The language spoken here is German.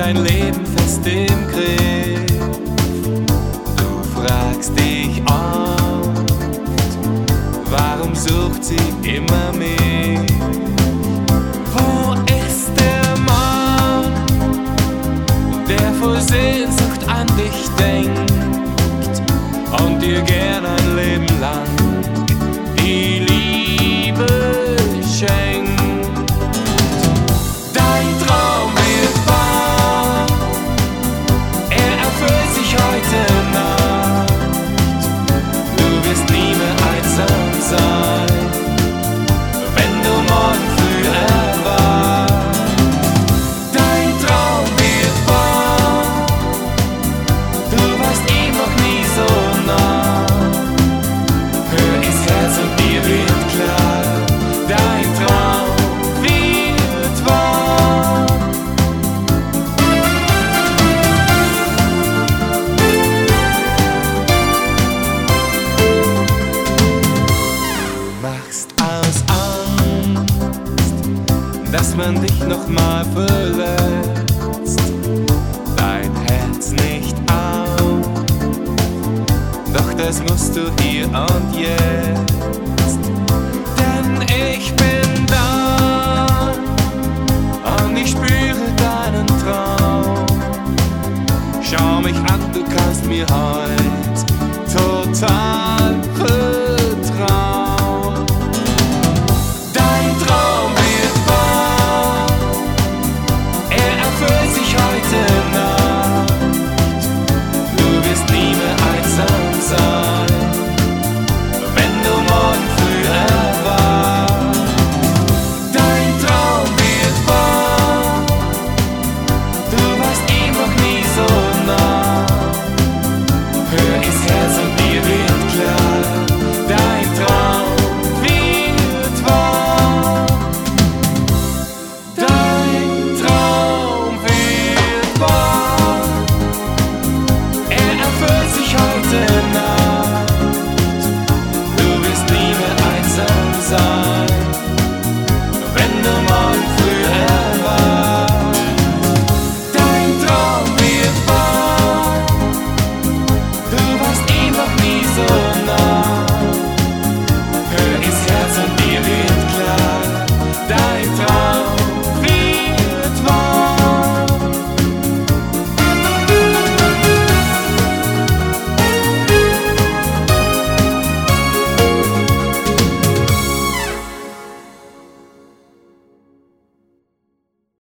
dein Leben fest im Griff. Du fragst dich oft, warum sucht sie immer mich? Wo ist der Mann, der voll Sehnsucht an dich denkt und dir gern ein Leben lang die Liebe schenkt? Dein Traum wird wahr, er erfüllt sich heute Nacht. Du wirst nie mehr einsam sein, wenn du morgen früh erwachst. Dein Traum wird wahr, du warst ihm noch nie so nah. Hör ins Herz und dir wird klar, dein Traum wird wahr. Machst aus Angst, dass man dich noch mal verletzt, dein Herz nicht auf, doch das musst du hier und jetzt.